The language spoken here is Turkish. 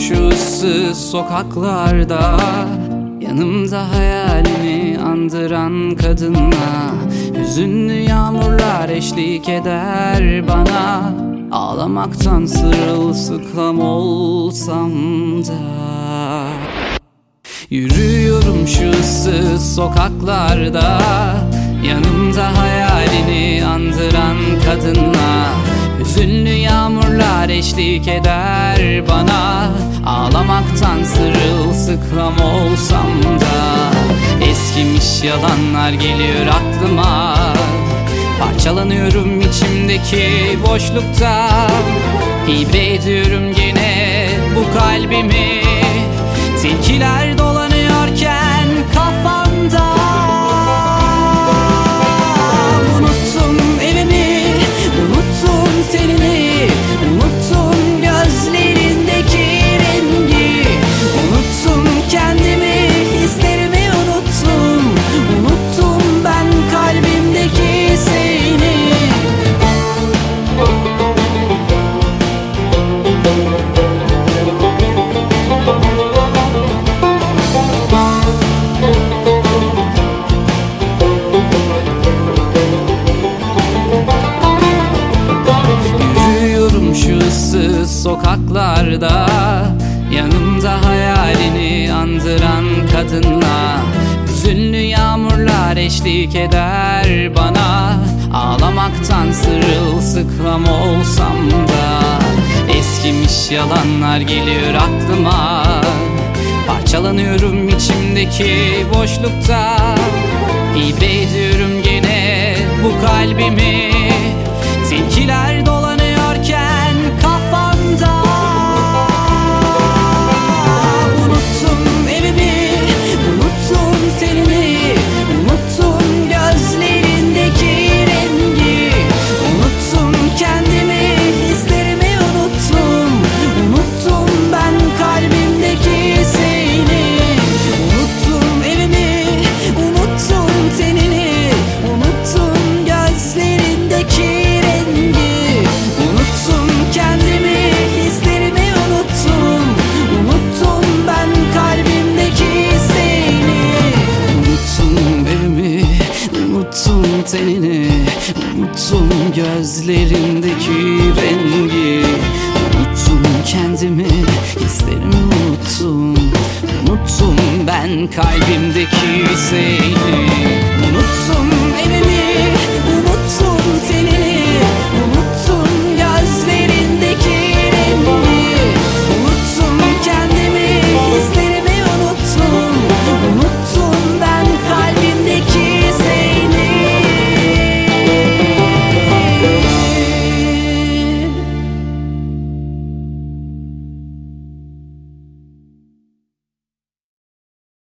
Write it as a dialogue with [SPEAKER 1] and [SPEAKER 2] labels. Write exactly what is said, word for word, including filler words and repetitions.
[SPEAKER 1] şu ıssız sokaklarda, yanımda hayalini andıran kadınla. Hüzünlü yağmurlar eşlik eder bana, ağlamaktan sırılsıklam olsam da. Yürüyorum şu ıssız sokaklarda, yanımda hayalini andıran kadınla. Hüzünlü yağmurlar eşlik eder bana, ağlamaktan sırılsıklam olsam da. Eskimiş yalanlar geliyor aklıma, parçalanıyorum içimdeki boşlukta. Hibe ediyorum gene bu kalbimi, tilkiler dolanıyorken kafamda. Unuttum evimi, unuttum tenini, unuttum gözlerindeki rengi. Unuttum kendimi, hislerimi unuttum. Unuttum ben kalbimdeki seni. Sokaklarda, yanımda hayalini andıran kadınla. Hüzünlü yağmurlar eşlik eder bana, ağlamaktan sırılsıklam olsam da. Eskimiş yalanlar geliyor aklıma, parçalanıyorum içimdeki boşlukta. Hibe ediyorum gene bu kalbimi, tilkiler dolanıyorken kafamda. Unuttum evimi, unuttum tenini, unuttum gözlerindeki rengi. Unuttum kendimi, hislerimi unuttum. Unuttum ben kalbimdeki seni. Unuttum evimi, unuttum tenini, unuttum gözlerindeki rengi. Unuttum kendimi, hislerimi unuttum. Unuttum ben kalbimdeki seni. Unuttum evimi, unuttum tenini, unuttum gözlerindeki rengi. Unuttum kendimi, hislerimi unuttum. Unuttum ben kalbimdeki seni.